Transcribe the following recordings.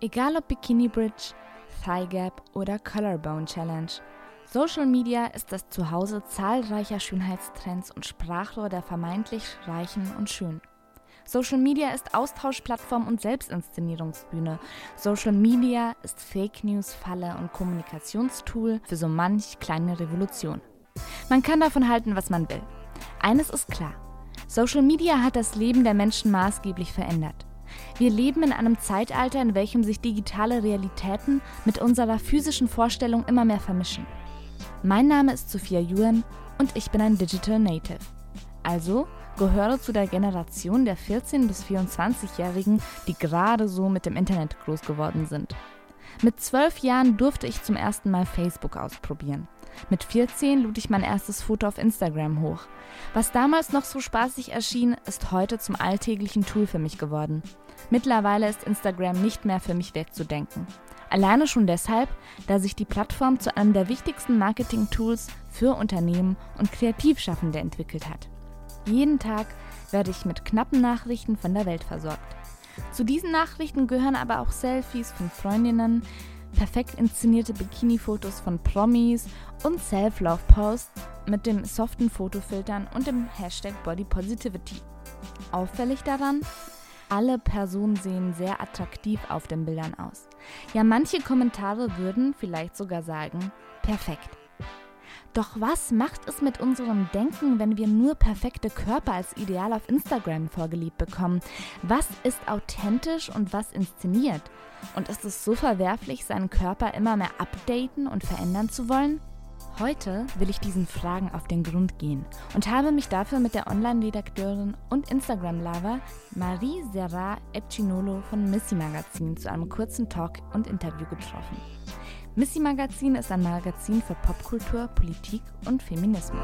Egal ob Bikini Bridge, Thigh Gap oder Collarbone Challenge. Social Media ist das Zuhause zahlreicher Schönheitstrends und Sprachrohr der vermeintlich Reichen und Schönen. Social Media ist Austauschplattform und Selbstinszenierungsbühne. Social Media ist Fake News, Falle und Kommunikationstool für so manch kleine Revolution. Man kann davon halten, was man will. Eines ist klar: Social Media hat das Leben der Menschen maßgeblich verändert. Wir leben in einem Zeitalter, in welchem sich digitale Realitäten mit unserer physischen Vorstellung immer mehr vermischen. Mein Name ist Sophia Yuan und ich bin ein Digital Native. Also gehöre zu der Generation der 14- bis 24-Jährigen, die gerade so mit dem Internet groß geworden sind. Mit 12 Jahren durfte ich zum ersten Mal Facebook ausprobieren. Mit 14 lud ich mein erstes Foto auf Instagram hoch. Was damals noch so spaßig erschien, ist heute zum alltäglichen Tool für mich geworden. Mittlerweile ist Instagram nicht mehr für mich wegzudenken. Alleine schon deshalb, da sich die Plattform zu einem der wichtigsten Marketing-Tools für Unternehmen und Kreativschaffende entwickelt hat. Jeden Tag werde ich mit knappen Nachrichten von der Welt versorgt. Zu diesen Nachrichten gehören aber auch Selfies von Freundinnen, perfekt inszenierte Bikini-Fotos von Promis und Self-Love-Posts mit dem soften Fotofiltern und dem Hashtag Bodypositivity. Auffällig daran: alle Personen sehen sehr attraktiv auf den Bildern aus. Ja, manche Kommentare würden vielleicht sogar sagen, perfekt. Doch was macht es mit unserem Denken, wenn wir nur perfekte Körper als Ideal auf Instagram vorgelebt bekommen? Was ist authentisch und was inszeniert? Und ist es so verwerflich, seinen Körper immer mehr updaten und verändern zu wollen? Heute will ich diesen Fragen auf den Grund gehen und habe mich dafür mit der Online-Redakteurin und Instagram-Lover Marie Serra Epcinolo von Missy Magazin zu einem kurzen Talk und Interview getroffen. Missy Magazin ist ein Magazin für Popkultur, Politik und Feminismus.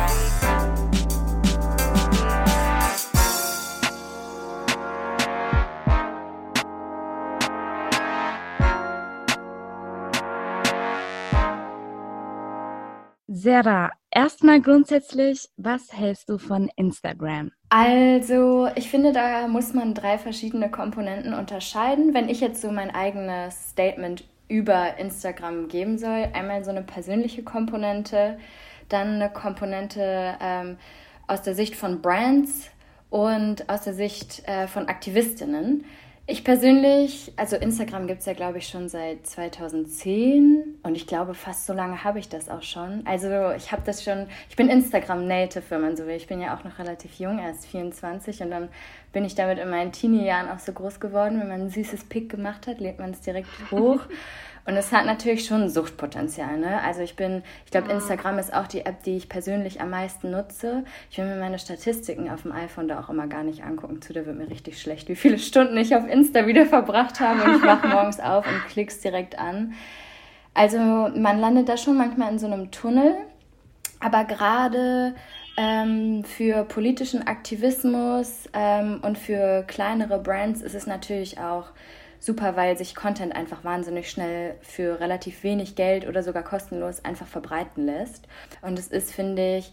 Serra, erstmal grundsätzlich, was hältst du von Instagram? Also, ich finde, da muss man 3 verschiedene Komponenten unterscheiden. Wenn ich jetzt so mein eigenes Statement über Instagram geben soll, einmal so eine persönliche Komponente, dann eine Komponente aus der Sicht von Brands und aus der Sicht von Aktivistinnen. Ich persönlich, also Instagram gibt es ja, glaube ich, schon seit 2010 und ich glaube, fast so lange habe ich das auch schon. Also ich bin Instagram-Native, wenn man so will. Ich bin ja auch noch relativ jung, erst 24, und dann bin ich damit in meinen Teenie-Jahren auch so groß geworden. Wenn man ein süßes Pic gemacht hat, lädt man es direkt hoch. Und es hat natürlich schon Suchtpotenzial, ne? Also ich glaube, Instagram ist auch die App, die ich persönlich am meisten nutze. Ich will mir meine Statistiken auf dem iPhone da auch immer gar nicht angucken. Da wird mir richtig schlecht, wie viele Stunden ich auf Insta wieder verbracht habe. Und ich wache morgens auf und klick's direkt an. Also man landet da schon manchmal in so einem Tunnel. Aber gerade für politischen Aktivismus und für kleinere Brands ist es natürlich auch super, weil sich Content einfach wahnsinnig schnell für relativ wenig Geld oder sogar kostenlos einfach verbreiten lässt. Und es ist, finde ich,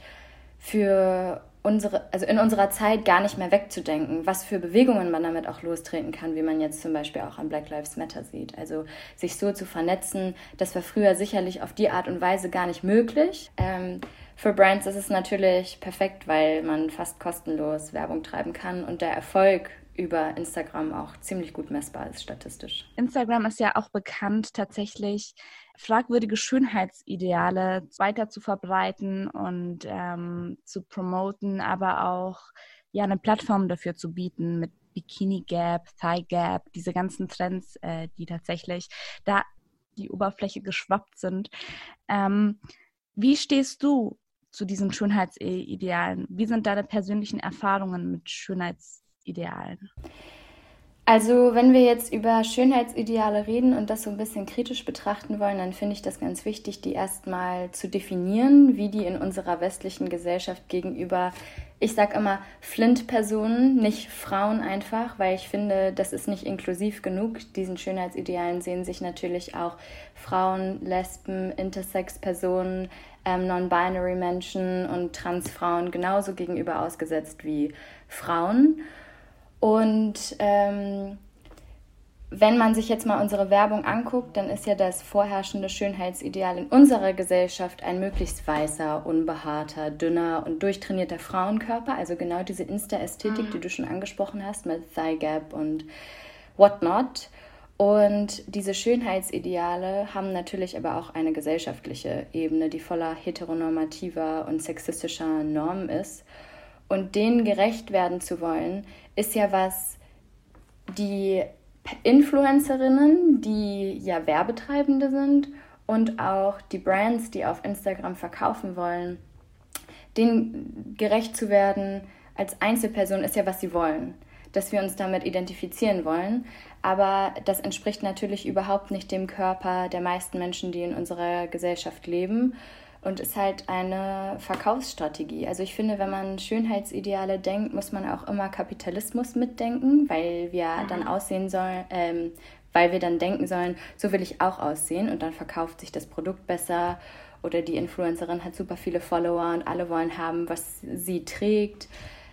in unserer Zeit gar nicht mehr wegzudenken, was für Bewegungen man damit auch lostreten kann, wie man jetzt zum Beispiel auch an Black Lives Matter sieht. Also sich so zu vernetzen, das war früher sicherlich auf die Art und Weise gar nicht möglich. Für Brands ist es natürlich perfekt, weil man fast kostenlos Werbung treiben kann und der Erfolg über Instagram auch ziemlich gut messbar ist statistisch. Instagram ist ja auch bekannt, tatsächlich fragwürdige Schönheitsideale weiter zu verbreiten und zu promoten, aber auch eine Plattform dafür zu bieten mit Bikini Gap, Thigh Gap, diese ganzen Trends, die tatsächlich da die Oberfläche geschwappt sind. Wie stehst du zu diesen Schönheitsidealen? Wie sind deine persönlichen Erfahrungen mit Schönheitsidealen? Also wenn wir jetzt über Schönheitsideale reden und das so ein bisschen kritisch betrachten wollen, dann finde ich das ganz wichtig, die erstmal zu definieren, wie die in unserer westlichen Gesellschaft gegenüber, ich sag immer, Flint-Personen, nicht Frauen einfach, weil ich finde, das ist nicht inklusiv genug. Diesen Schönheitsidealen sehen sich natürlich auch Frauen, Lesben, Intersex-Personen, Non-Binary Menschen und Transfrauen genauso gegenüber ausgesetzt wie Frauen. Und wenn man sich jetzt mal unsere Werbung anguckt, dann ist ja das vorherrschende Schönheitsideal in unserer Gesellschaft ein möglichst weißer, unbehaarter, dünner und durchtrainierter Frauenkörper. Also genau diese Insta-Ästhetik, die du schon angesprochen hast, mit Thigh Gap und whatnot. Und diese Schönheitsideale haben natürlich aber auch eine gesellschaftliche Ebene, die voller heteronormativer und sexistischer Normen ist. Und denen gerecht werden zu wollen, ist ja was, die Influencerinnen, die ja Werbetreibende sind und auch die Brands, die auf Instagram verkaufen wollen, denen gerecht zu werden als Einzelperson ist ja, was sie wollen, dass wir uns damit identifizieren wollen. Aber das entspricht natürlich überhaupt nicht dem Körper der meisten Menschen, die in unserer Gesellschaft leben und ist halt eine Verkaufsstrategie. Also ich finde, wenn man Schönheitsideale denkt, muss man auch immer Kapitalismus mitdenken, weil wir dann aussehen sollen, weil wir dann denken sollen, so will ich auch aussehen und dann verkauft sich das Produkt besser oder die Influencerin hat super viele Follower und alle wollen haben, was sie trägt.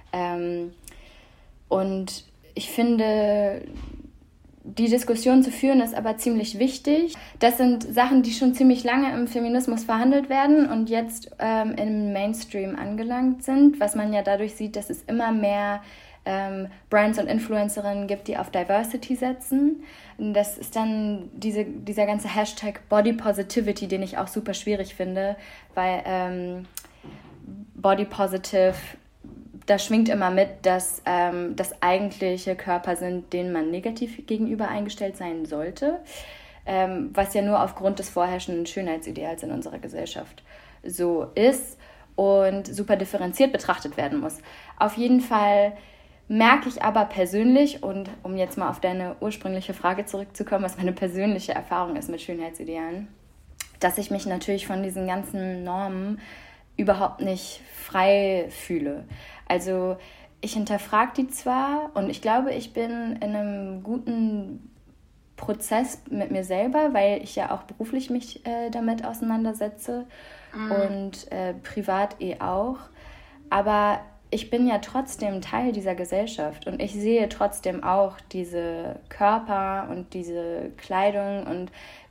Und ich finde, die Diskussion zu führen ist aber ziemlich wichtig. Das sind Sachen, die schon ziemlich lange im Feminismus verhandelt werden und jetzt im Mainstream angelangt sind, was man ja dadurch sieht, dass es immer mehr Brands und Influencerinnen gibt, die auf Diversity setzen. Und das ist dann dieser ganze Hashtag Body Positivity, den ich auch super schwierig finde, weil Body Positive, da schwingt immer mit, dass das eigentliche Körper sind, denen man negativ gegenüber eingestellt sein sollte, was ja nur aufgrund des vorherrschenden Schönheitsideals in unserer Gesellschaft so ist und super differenziert betrachtet werden muss. Auf jeden Fall merke ich aber persönlich, und um jetzt mal auf deine ursprüngliche Frage zurückzukommen, was meine persönliche Erfahrung ist mit Schönheitsidealen, dass ich mich natürlich von diesen ganzen Normen überhaupt nicht frei fühle. Also ich hinterfrage die zwar und ich glaube, ich bin in einem guten Prozess mit mir selber, weil ich ja auch beruflich mich damit auseinandersetze und privat auch. Aber ich bin ja trotzdem Teil dieser Gesellschaft und ich sehe trotzdem auch diese Körper und diese Kleidung und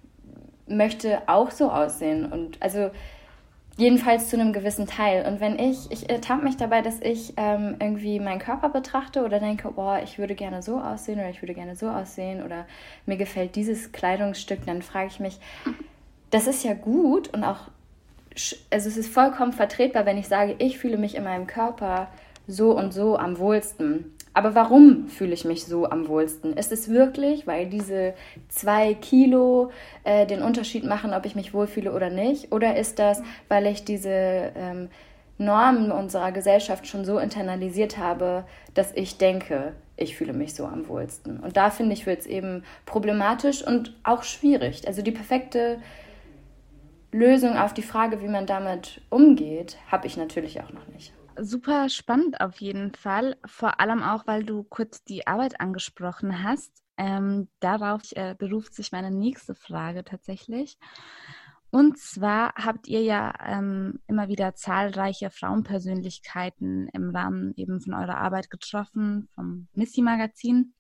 möchte auch so aussehen. Und also jedenfalls zu einem gewissen Teil. Und wenn ich ertappe mich dabei, dass ich irgendwie meinen Körper betrachte oder denke, boah, ich würde gerne so aussehen oder ich würde gerne so aussehen oder mir gefällt dieses Kleidungsstück, dann frage ich mich, das ist ja gut und auch, also es ist vollkommen vertretbar, wenn ich sage, ich fühle mich in meinem Körper so und so am wohlsten. Aber warum fühle ich mich so am wohlsten? Ist es wirklich, weil diese 2 Kilo den Unterschied machen, ob ich mich wohlfühle oder nicht? Oder ist das, weil ich diese Normen unserer Gesellschaft schon so internalisiert habe, dass ich denke, ich fühle mich so am wohlsten? Und da, finde ich, wird es eben problematisch und auch schwierig. Also die perfekte Lösung auf die Frage, wie man damit umgeht, habe ich natürlich auch noch nicht. Super spannend auf jeden Fall, vor allem auch, weil du kurz die Arbeit angesprochen hast. Darauf beruft sich meine nächste Frage tatsächlich. Und zwar habt ihr ja immer wieder zahlreiche Frauenpersönlichkeiten im Rahmen eben von eurer Arbeit getroffen, vom Missy-Magazin.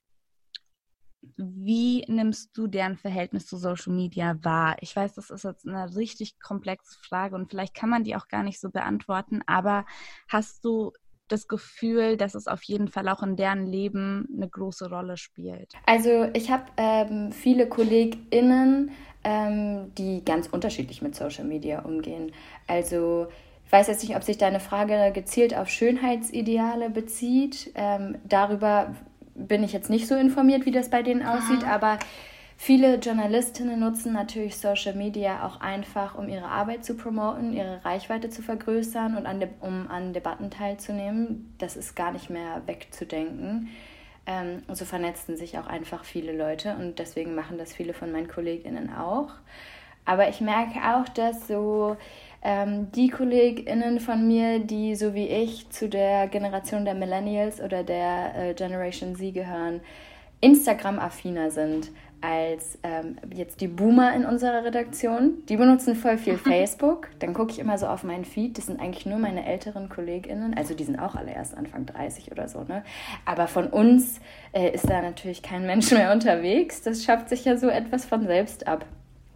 Wie nimmst du deren Verhältnis zu Social Media wahr? Ich weiß, das ist jetzt eine richtig komplexe Frage und vielleicht kann man die auch gar nicht so beantworten, aber hast du das Gefühl, dass es auf jeden Fall auch in deren Leben eine große Rolle spielt? Also ich habe viele KollegInnen, die ganz unterschiedlich mit Social Media umgehen. Also ich weiß jetzt nicht, ob sich deine Frage gezielt auf Schönheitsideale bezieht. Darüber bin ich jetzt nicht so informiert, wie das bei denen aussieht, aber viele Journalistinnen nutzen natürlich Social Media auch einfach, um ihre Arbeit zu promoten, ihre Reichweite zu vergrößern und um an Debatten teilzunehmen. Das ist gar nicht mehr wegzudenken. Und so vernetzen sich auch einfach viele Leute und deswegen machen das viele von meinen KollegInnen auch. Aber ich merke auch, dass so die KollegInnen von mir, die so wie ich zu der Generation der Millennials oder der Generation Z gehören, Instagram-affiner sind als jetzt die Boomer in unserer Redaktion. Die benutzen voll viel Facebook. Dann gucke ich immer so auf meinen Feed. Das sind eigentlich nur meine älteren KollegInnen. Also die sind auch alle erst Anfang 30 oder so, ne? Aber von uns ist da natürlich kein Mensch mehr unterwegs. Das schafft sich ja so etwas von selbst ab.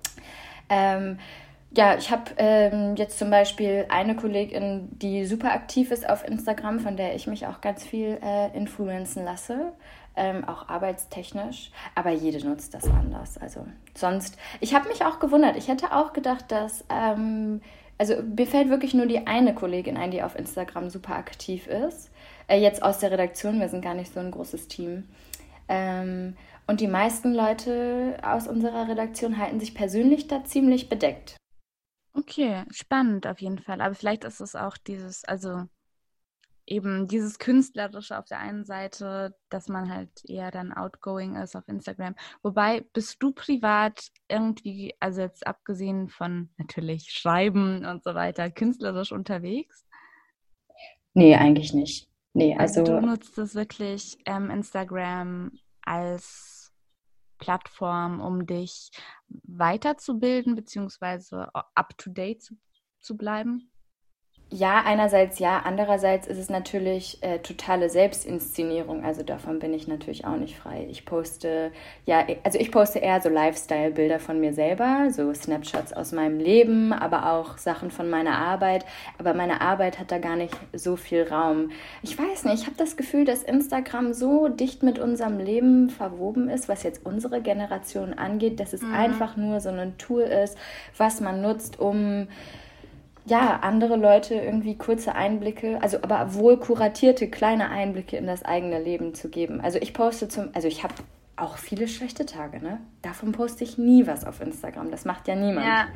Ja, ich habe jetzt zum Beispiel eine Kollegin, die super aktiv ist auf Instagram, von der ich mich auch ganz viel influenzen lasse. Auch arbeitstechnisch, aber jede nutzt das anders. Also sonst, ich habe mich auch gewundert. Ich hätte auch gedacht, dass, also mir fällt wirklich nur die eine Kollegin ein, die auf Instagram super aktiv ist. Jetzt aus der Redaktion, wir sind gar nicht so ein großes Team. Und die meisten Leute aus unserer Redaktion halten sich persönlich da ziemlich bedeckt. Okay, spannend auf jeden Fall. Aber vielleicht ist es auch eben dieses Künstlerische auf der einen Seite, dass man halt eher dann outgoing ist auf Instagram. Wobei, bist du privat irgendwie, also jetzt abgesehen von natürlich Schreiben und so weiter, künstlerisch unterwegs? Nee, eigentlich nicht. Nee, Also du also nutzt es wirklich Instagram als Plattform, um dich weiterzubilden, beziehungsweise up-to-date zu bleiben? ja, einerseits ja, andererseits ist es natürlich totale Selbstinszenierung, also davon bin ich natürlich auch nicht frei. Ich poste eher so Lifestyle-Bilder von mir selber, so Snapshots aus meinem Leben, aber auch Sachen von meiner Arbeit, aber meine Arbeit hat da gar nicht so viel Raum. Ich weiß nicht, ich habe das Gefühl, dass Instagram so dicht mit unserem Leben verwoben ist, was jetzt unsere Generation angeht, dass es einfach nur so ein Tool ist, was man nutzt, um ja, andere Leute irgendwie kurze Einblicke, also aber wohl kuratierte kleine Einblicke in das eigene Leben zu geben. Also ich habe auch viele schlechte Tage, ne? Davon poste ich nie was auf Instagram. Das macht ja niemand. Ja.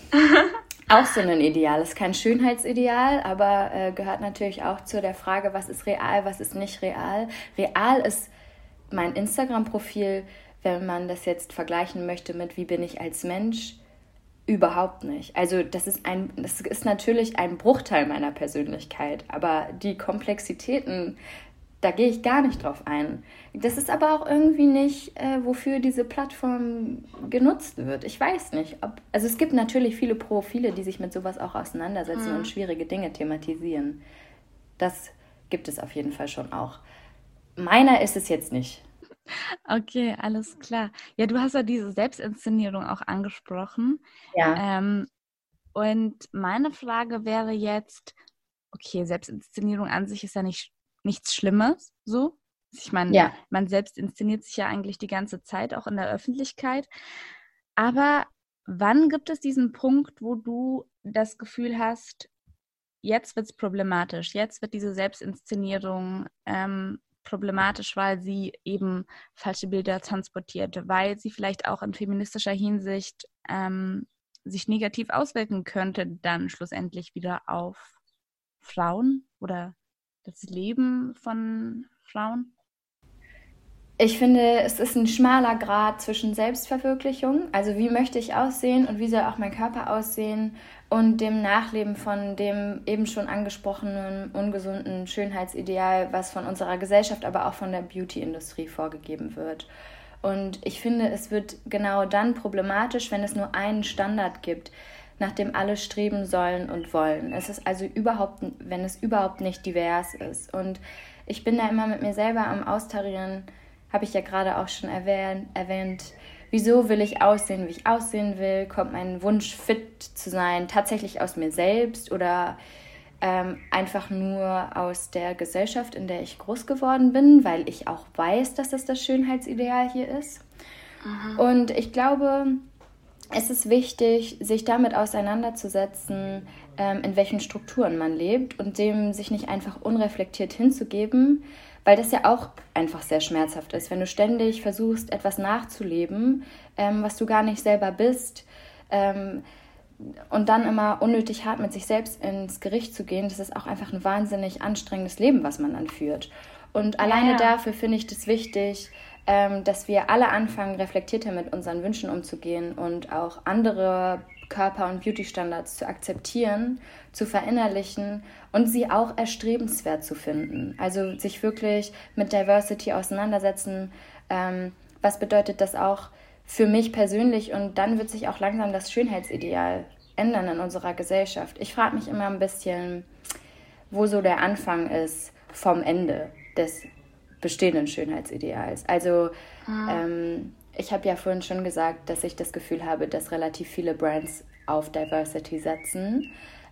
Auch so ein Ideal. Ist kein Schönheitsideal, aber gehört natürlich auch zu der Frage, was ist real, was ist nicht real. Real ist mein Instagram-Profil, wenn man das jetzt vergleichen möchte mit wie bin ich als Mensch, überhaupt nicht. Also das ist natürlich ein Bruchteil meiner Persönlichkeit, aber die Komplexitäten, da gehe ich gar nicht drauf ein. Das ist aber auch irgendwie nicht, wofür diese Plattform genutzt wird. Ich weiß nicht. Also es gibt natürlich viele Profile, die sich mit sowas auch auseinandersetzen und schwierige Dinge thematisieren. Das gibt es auf jeden Fall schon auch. Meiner ist es jetzt nicht. Okay, alles klar. Ja, du hast ja diese Selbstinszenierung auch angesprochen. Ja. Und meine Frage wäre jetzt, okay, Selbstinszenierung an sich ist ja nichts Schlimmes, so. Ich meine, Ja. man selbst inszeniert sich ja eigentlich die ganze Zeit, auch in der Öffentlichkeit. Aber wann gibt es diesen Punkt, wo du das Gefühl hast, jetzt wird es problematisch, jetzt wird diese Selbstinszenierung problematisch, weil sie eben falsche Bilder transportiert, weil sie vielleicht auch in feministischer Hinsicht sich negativ auswirken könnte, dann schlussendlich wieder auf Frauen oder das Leben von Frauen? Ich finde, es ist ein schmaler Grat zwischen Selbstverwirklichung, also wie möchte ich aussehen und wie soll auch mein Körper aussehen, und dem Nachleben von dem eben schon angesprochenen ungesunden Schönheitsideal, was von unserer Gesellschaft, aber auch von der Beauty-Industrie vorgegeben wird. Und ich finde, es wird genau dann problematisch, wenn es nur einen Standard gibt, nach dem alle streben sollen und wollen. Es ist also wenn es überhaupt nicht divers ist. Und ich bin da immer mit mir selber am Austarieren, habe ich ja gerade auch schon erwähnt, wieso will ich aussehen, wie ich aussehen will? Kommt mein Wunsch, fit zu sein, tatsächlich aus mir selbst oder einfach nur aus der Gesellschaft, in der ich groß geworden bin, weil ich auch weiß, dass das Schönheitsideal hier ist. Und ich glaube, es ist wichtig, sich damit auseinanderzusetzen, in welchen Strukturen man lebt und dem sich nicht einfach unreflektiert hinzugeben, weil das ja auch einfach sehr schmerzhaft ist, wenn du ständig versuchst, etwas nachzuleben, was du gar nicht selber bist, und dann immer unnötig hart mit sich selbst ins Gericht zu gehen. Das ist auch einfach ein wahnsinnig anstrengendes Leben, was man dann führt. Und alleine dafür finde ich das wichtig, dass wir alle anfangen, reflektierter mit unseren Wünschen umzugehen und auch andere Körper- und Beauty-Standards zu akzeptieren, zu verinnerlichen und sie auch erstrebenswert zu finden. Also sich wirklich mit Diversity auseinandersetzen, Was bedeutet das auch für mich persönlich? Und dann wird sich auch langsam das Schönheitsideal ändern in unserer Gesellschaft. Ich frage mich immer ein bisschen, wo so der Anfang ist vom Ende des bestehenden Schönheitsideals. Also ich habe ja vorhin schon gesagt, dass ich das Gefühl habe, dass relativ viele Brands auf Diversity setzen.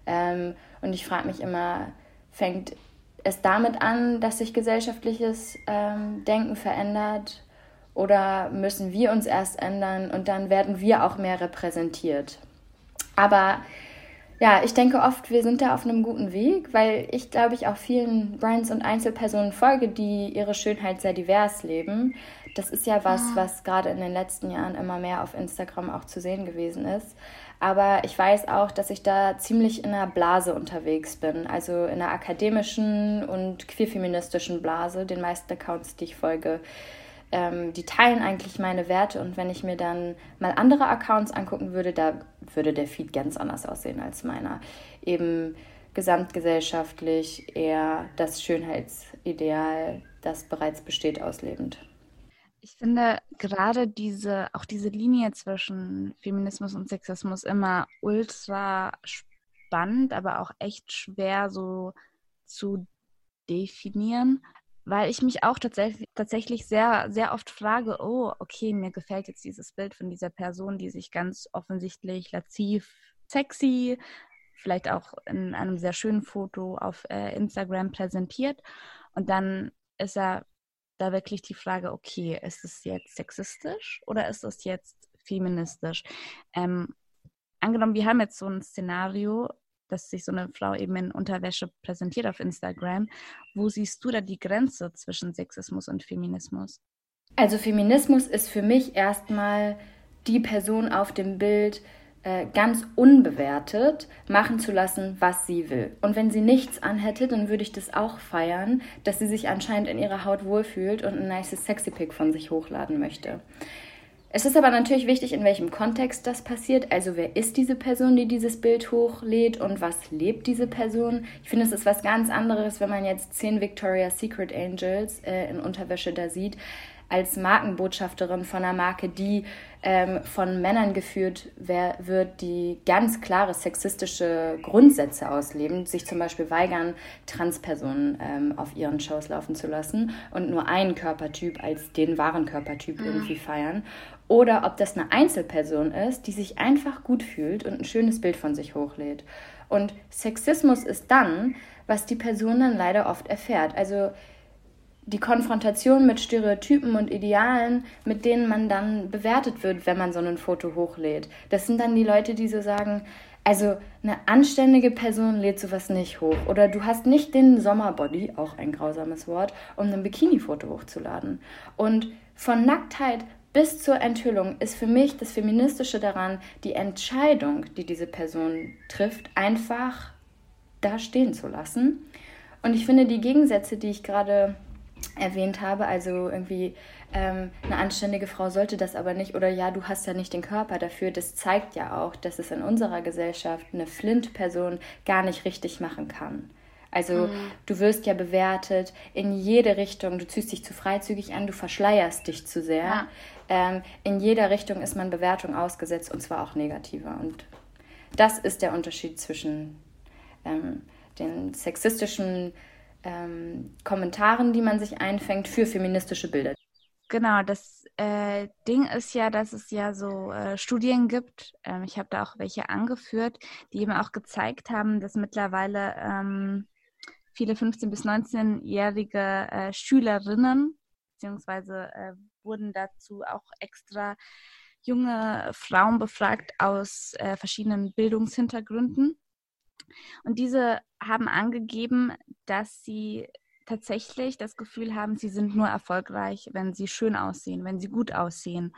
Und ich frage mich immer, fängt es damit an, dass sich gesellschaftliches Denken verändert? Oder müssen wir uns erst ändern und dann werden wir auch mehr repräsentiert? Aber ja, ich denke oft, wir sind da auf einem guten Weg, weil ich, glaube ich, auch vielen Brands und Einzelpersonen folge, die ihre Schönheit sehr divers leben. Das ist ja was gerade in den letzten Jahren immer mehr auf Instagram auch zu sehen gewesen ist. Aber ich weiß auch, dass ich da ziemlich in einer Blase unterwegs bin, also in einer akademischen und queerfeministischen Blase. Den meisten Accounts, die ich folge, die teilen eigentlich meine Werte, und wenn ich mir dann mal andere Accounts angucken würde, da würde der Feed ganz anders aussehen als meiner. Eben gesamtgesellschaftlich eher das Schönheitsideal, das bereits besteht, auslebend. Ich finde gerade auch diese Linie zwischen Feminismus und Sexismus immer ultra spannend, aber auch echt schwer so zu definieren, weil ich mich auch tatsächlich sehr, sehr oft frage, oh, okay, mir gefällt jetzt dieses Bild von dieser Person, die sich ganz offensichtlich laziv, sexy, vielleicht auch in einem sehr schönen Foto auf Instagram präsentiert. Und dann ist da wirklich die Frage, okay, ist es jetzt sexistisch oder ist es jetzt feministisch? Angenommen, wir haben jetzt so ein Szenario, dass sich so eine Frau eben in Unterwäsche präsentiert auf Instagram. Wo siehst du da die Grenze zwischen Sexismus und Feminismus? Also Feminismus ist für mich erstmal die Person auf dem Bild ganz unbewertet machen zu lassen, was sie will. Und wenn sie nichts anhätte, dann würde ich das auch feiern, dass sie sich anscheinend in ihrer Haut wohlfühlt und ein nice Sexy-Pic von sich hochladen möchte. Es ist aber natürlich wichtig, in welchem Kontext das passiert. Also wer ist diese Person, die dieses Bild hochlädt, und was lebt diese Person? Ich finde, es ist was ganz anderes, wenn man jetzt 10 Victoria's Secret Angels in Unterwäsche da sieht, als Markenbotschafterin von einer Marke, die von Männern geführt wird, die ganz klare sexistische Grundsätze ausleben, sich zum Beispiel weigern, Transpersonen auf ihren Shows laufen zu lassen und nur einen Körpertyp als den wahren Körpertyp irgendwie feiern. Oder ob das eine Einzelperson ist, die sich einfach gut fühlt und ein schönes Bild von sich hochlädt. Und Sexismus ist dann, was die Person dann leider oft erfährt. Also die Konfrontation mit Stereotypen und Idealen, mit denen man dann bewertet wird, wenn man so ein Foto hochlädt. Das sind dann die Leute, die so sagen, also eine anständige Person lädt sowas nicht hoch. Oder du hast nicht den Sommerbody, auch ein grausames Wort, um ein Bikini-Foto hochzuladen. Und von Nacktheit bis zur Enthüllung ist für mich das Feministische daran, die Entscheidung, die diese Person trifft, einfach da stehen zu lassen. Und ich finde, die Gegensätze, die ich gerade erwähnt habe, also irgendwie eine anständige Frau sollte das aber nicht, oder ja, du hast ja nicht den Körper dafür, das zeigt ja auch, dass es in unserer Gesellschaft eine Flint-Person gar nicht richtig machen kann. Also du wirst ja bewertet in jede Richtung, du ziehst dich zu freizügig an, du verschleierst dich zu sehr. Ja. In jeder Richtung ist man Bewertung ausgesetzt, und zwar auch negativer. Und das ist der Unterschied zwischen den sexistischen Kommentaren, die man sich einfängt, für feministische Bilder. Genau, das Ding ist ja, dass es ja so Studien gibt, ich habe da auch welche angeführt, die eben auch gezeigt haben, dass mittlerweile viele 15- bis 19-jährige Schülerinnen, beziehungsweise wurden dazu auch extra junge Frauen befragt aus verschiedenen Bildungshintergründen. Und diese haben angegeben, dass sie tatsächlich das Gefühl haben, sie sind nur erfolgreich, wenn sie schön aussehen, wenn sie gut aussehen.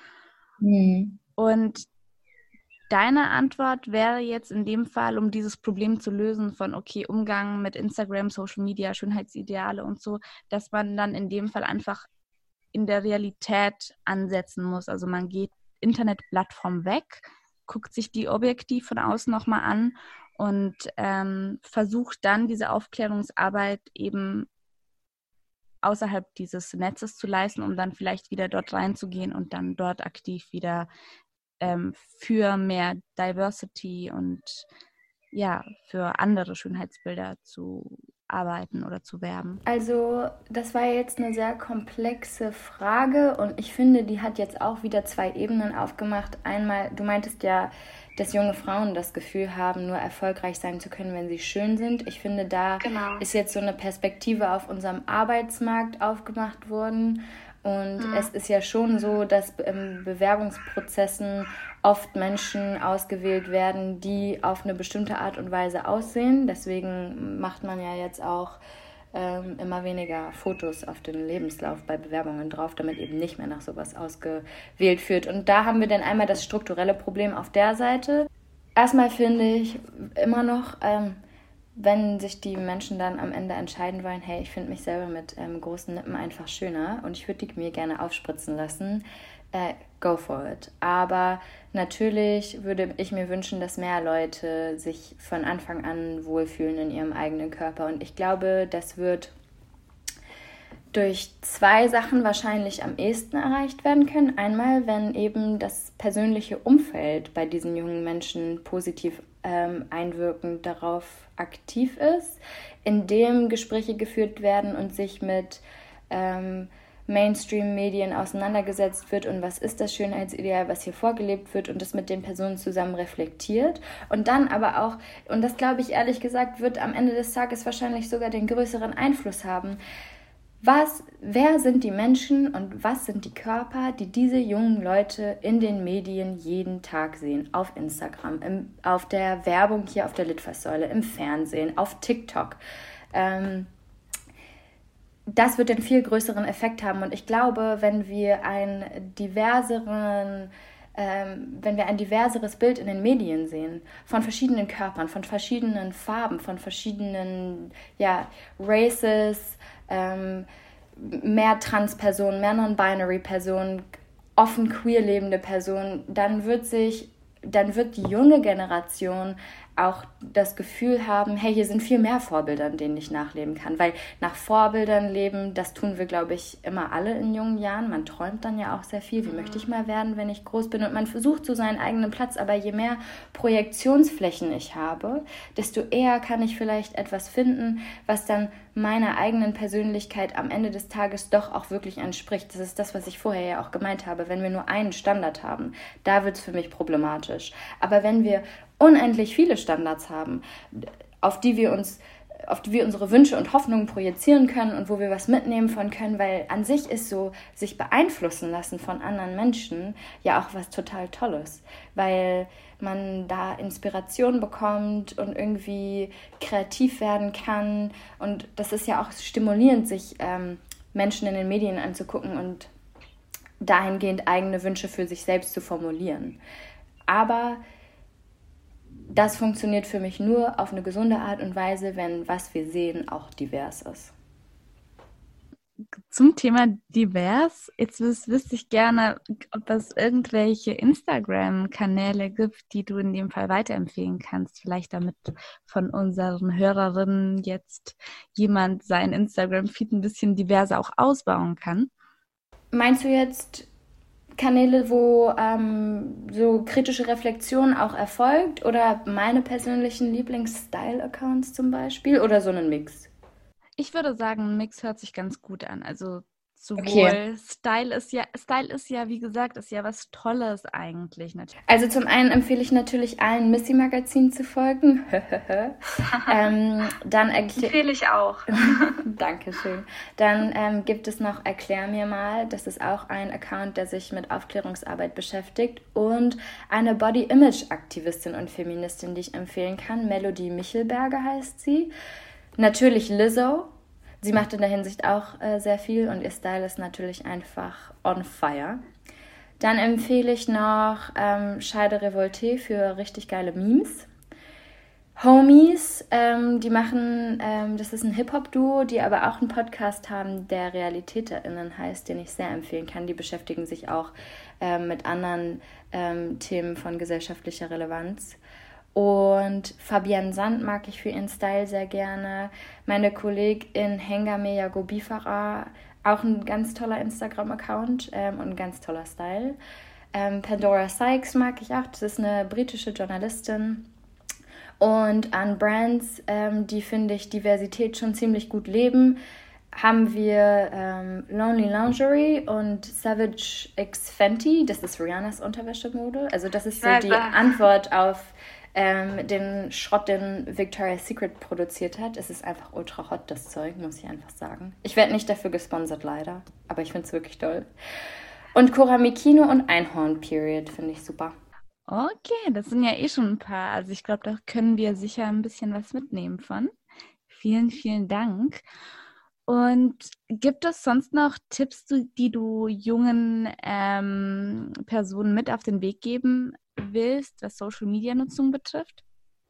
Und deine Antwort wäre jetzt in dem Fall, um dieses Problem zu lösen von, okay, Umgang mit Instagram, Social Media, Schönheitsideale und so, dass man dann in dem Fall einfach in der Realität ansetzen muss. Also man geht Internetplattform weg, guckt sich die objektiv von außen nochmal an und versucht dann diese Aufklärungsarbeit eben außerhalb dieses Netzes zu leisten, um dann vielleicht wieder dort reinzugehen und dann dort aktiv wieder für mehr Diversity und ja, für andere Schönheitsbilder zu arbeiten oder zu werben? Also das war jetzt eine sehr komplexe Frage und ich finde, die hat jetzt auch wieder zwei Ebenen aufgemacht. Einmal, du meintest ja, dass junge Frauen das Gefühl haben, nur erfolgreich sein zu können, wenn sie schön sind. Ich finde, da ist jetzt so eine Perspektive auf unserem Arbeitsmarkt aufgemacht worden. Und es ist ja schon so, dass in Bewerbungsprozessen oft Menschen ausgewählt werden, die auf eine bestimmte Art und Weise aussehen. Deswegen macht man ja jetzt auch immer weniger Fotos auf den Lebenslauf bei Bewerbungen drauf, damit eben nicht mehr nach sowas ausgewählt wird. Und da haben wir dann einmal das strukturelle Problem auf der Seite. Erstmal finde ich immer noch, wenn sich die Menschen dann am Ende entscheiden wollen, hey, ich finde mich selber mit großen Lippen einfach schöner und ich würde die mir gerne aufspritzen lassen, go for it. Aber natürlich würde ich mir wünschen, dass mehr Leute sich von Anfang an wohlfühlen in ihrem eigenen Körper. Und ich glaube, das wird durch zwei Sachen wahrscheinlich am ehesten erreicht werden können. Einmal, wenn eben das persönliche Umfeld bei diesen jungen Menschen positiv einwirkend darauf aktiv ist, indem Gespräche geführt werden und sich mit Mainstream-Medien auseinandergesetzt wird und was ist das Schönheitsideal, was hier vorgelebt wird und das mit den Personen zusammen reflektiert. Und dann aber auch, und das glaube ich ehrlich gesagt, wird am Ende des Tages wahrscheinlich sogar den größeren Einfluss haben, wer sind die Menschen und was sind die Körper, die diese jungen Leute in den Medien jeden Tag sehen? Auf Instagram, auf der Werbung hier auf der Litfaßsäule, im Fernsehen, auf TikTok. Das wird einen viel größeren Effekt haben. Und ich glaube, wenn wir ein diverseres Bild in den Medien sehen, von verschiedenen Körpern, von verschiedenen Farben, von verschiedenen Races, mehr Trans-Personen, mehr Non-Binary-Personen, offen queer lebende Personen, dann wird die junge Generation auch das Gefühl haben, hey, hier sind viel mehr Vorbilder, denen ich nachleben kann. Weil nach Vorbildern leben, das tun wir, glaube ich, immer alle in jungen Jahren. Man träumt dann ja auch sehr viel, wie möchte ich mal werden, wenn ich groß bin. Und man versucht so seinen eigenen Platz. Aber je mehr Projektionsflächen ich habe, desto eher kann ich vielleicht etwas finden, was dann meiner eigenen Persönlichkeit am Ende des Tages doch auch wirklich entspricht. Das ist das, was ich vorher ja auch gemeint habe. Wenn wir nur einen Standard haben, da wird es für mich problematisch. Aber wenn wir unendlich viele Standards haben, auf die wir unsere Wünsche und Hoffnungen projizieren können und wo wir was mitnehmen von können, weil an sich ist so, sich beeinflussen lassen von anderen Menschen ja auch was total Tolles, weil man da Inspiration bekommt und irgendwie kreativ werden kann und das ist ja auch stimulierend, sich Menschen in den Medien anzugucken und dahingehend eigene Wünsche für sich selbst zu formulieren. Aber das funktioniert für mich nur auf eine gesunde Art und Weise, wenn was wir sehen auch divers ist. Zum Thema divers, jetzt wüsste ich gerne, ob es irgendwelche Instagram-Kanäle gibt, die du in dem Fall weiterempfehlen kannst. Vielleicht damit von unseren Hörerinnen jetzt jemand sein Instagram-Feed ein bisschen diverser auch ausbauen kann. Meinst du jetzt Kanäle, wo so kritische Reflexion auch erfolgt oder meine persönlichen Lieblings-Style-Accounts zum Beispiel oder so einen Mix? Ich würde sagen, ein Mix hört sich ganz gut an. Also sowohl Style ist ja, wie gesagt, ist ja was Tolles eigentlich. Natürlich. Also zum einen empfehle ich natürlich allen Missy-Magazinen zu folgen. Dann empfehle ich auch. Dankeschön. Dann gibt es noch Erklär mir mal. Das ist auch ein Account, der sich mit Aufklärungsarbeit beschäftigt. Und eine Body-Image-Aktivistin und Feministin, die ich empfehlen kann. Melody Michelberger heißt sie. Natürlich Lizzo. Sie macht in der Hinsicht auch sehr viel und ihr Style ist natürlich einfach on fire. Dann empfehle ich noch Scheide Revolté für richtig geile Memes. Homies, die machen, das ist ein Hip-Hop-Duo, die aber auch einen Podcast haben, der RealitäterInnen heißt, den ich sehr empfehlen kann. Die beschäftigen sich auch mit anderen Themen von gesellschaftlicher Relevanz. Und Fabienne Sand mag ich für ihren Style sehr gerne. Meine Kollegin Hengame Yagobi Farah, auch ein ganz toller Instagram-Account und ein ganz toller Style. Pandora Sykes mag ich auch, das ist eine britische Journalistin. Und an Brands, die, finde ich, Diversität schon ziemlich gut leben, haben wir Lonely Lingerie und Savage X Fenty. Das ist Rihannas Unterwäschemode. Also das ist so die Antwort auf den Schrott, den Victoria's Secret produziert hat. Es ist einfach ultra hot, das Zeug, muss ich einfach sagen. Ich werde nicht dafür gesponsert, leider. Aber ich finde es wirklich toll. Und Cora Mikino und Einhorn Period finde ich super. Okay, das sind ja eh schon ein paar. Also ich glaube, da können wir sicher ein bisschen was mitnehmen von. Vielen, vielen Dank. Und gibt es sonst noch Tipps, die du jungen Personen mit auf den Weg geben willst, was Social-Media-Nutzung betrifft?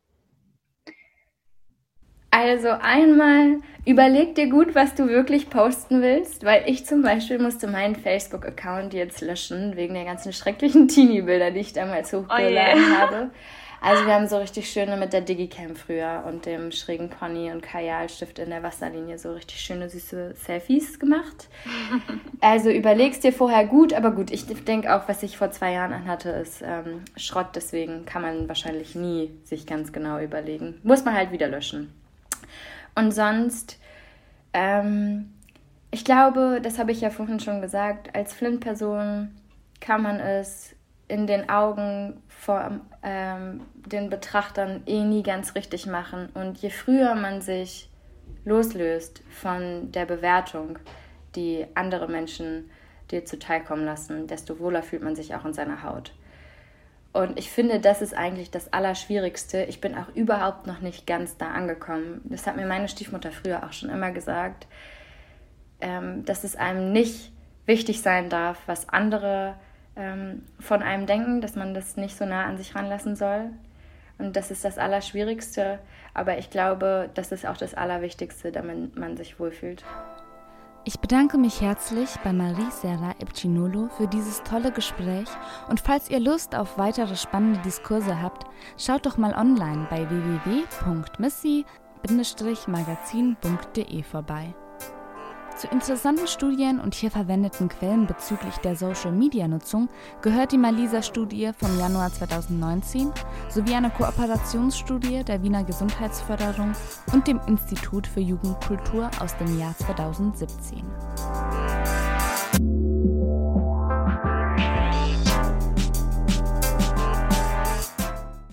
Also einmal überleg dir gut, was du wirklich posten willst, weil ich zum Beispiel musste meinen Facebook-Account jetzt löschen, wegen der ganzen schrecklichen Teenie-Bilder, die ich damals hochgeladen habe. Also wir haben so richtig schöne mit der Digicam früher und dem schrägen Pony und Kajalstift in der Wasserlinie so richtig schöne, süße Selfies gemacht. Also überlegst dir vorher gut, aber gut, ich denke auch, was ich vor 2 Jahren anhatte, ist Schrott, deswegen kann man wahrscheinlich nie sich ganz genau überlegen. Muss man halt wieder löschen. Und sonst, ich glaube, das habe ich ja vorhin schon gesagt, als Flint-Person kann man es in den Augen von den Betrachtern nie ganz richtig machen. Und je früher man sich loslöst von der Bewertung, die andere Menschen dir zuteilkommen lassen, desto wohler fühlt man sich auch in seiner Haut. Und ich finde, das ist eigentlich das Allerschwierigste. Ich bin auch überhaupt noch nicht ganz da angekommen. Das hat mir meine Stiefmutter früher auch schon immer gesagt, dass es einem nicht wichtig sein darf, was andere von einem denken, dass man das nicht so nah an sich ranlassen soll. Und das ist das Allerschwierigste. Aber ich glaube, das ist auch das Allerwichtigste, damit man sich wohlfühlt. Ich bedanke mich herzlich bei Marie-Sera Epcinolo für dieses tolle Gespräch und falls ihr Lust auf weitere spannende Diskurse habt, schaut doch mal online bei www.missy-magazin.de vorbei. Zu interessanten Studien und hier verwendeten Quellen bezüglich der Social-Media-Nutzung gehört die Malisa-Studie vom Januar 2019 sowie eine Kooperationsstudie der Wiener Gesundheitsförderung und dem Institut für Jugendkultur aus dem Jahr 2017.